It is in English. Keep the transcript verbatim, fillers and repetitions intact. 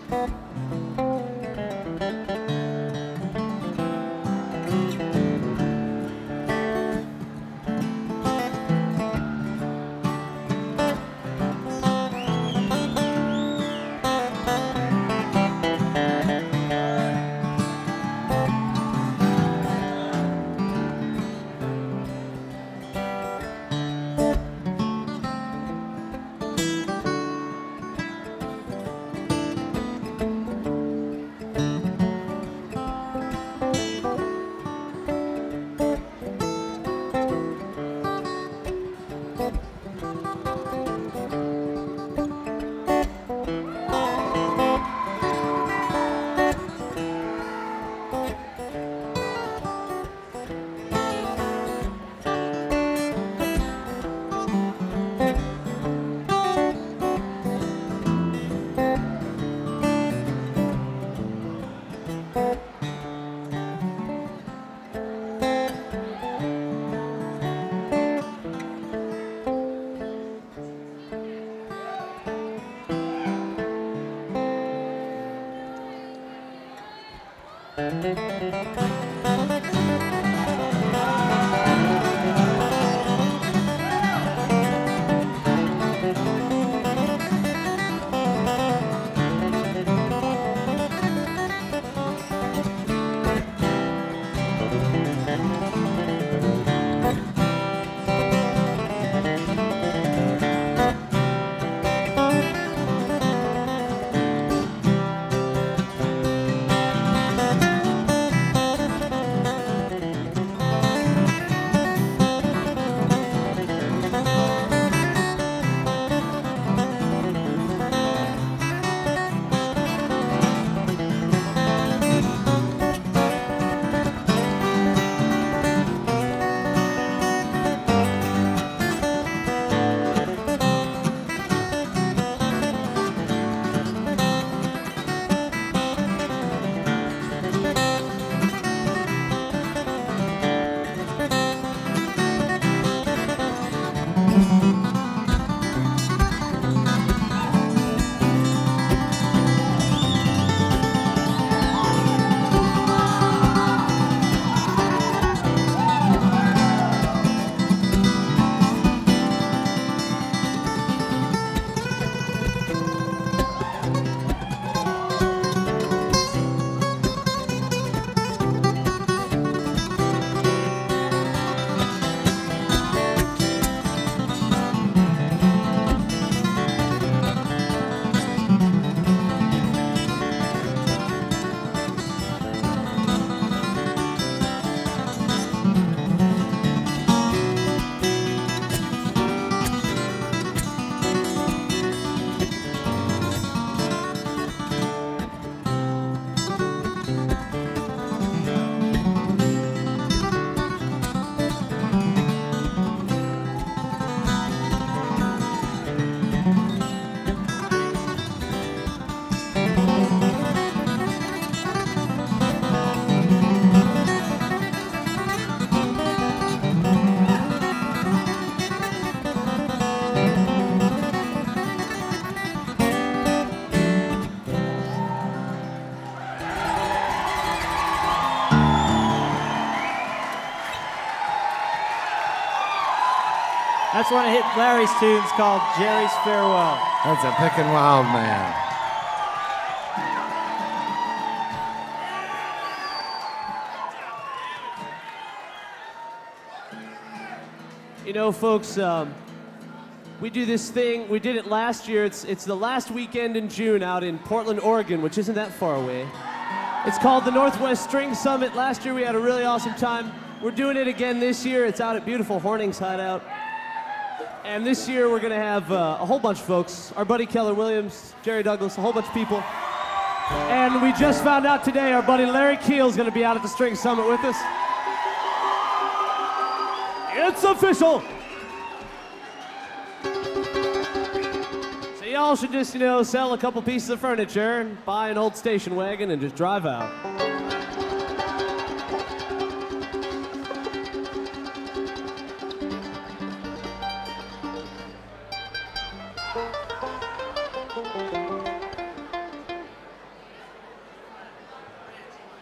That's one of hit Larry's tunes called Jerry's Farewell. That's a pickin' wild man. You know, folks, um, we do this thing. We did it last year. It's, it's the last weekend in June out in Portland, Oregon, which isn't that far away. It's called the Northwest String Summit. Last year we had a really awesome time. We're doing it again this year. It's out at beautiful Hornings Hideout. And this year we're going to have uh, a whole bunch of folks. Our buddy Keller Williams, Jerry Douglas, a whole bunch of people. And we just found out today our buddy Larry Keel is going to be out at the String Summit with us. It's official! So y'all should just, you know, sell a couple pieces of furniture and buy an old station wagon and just drive out.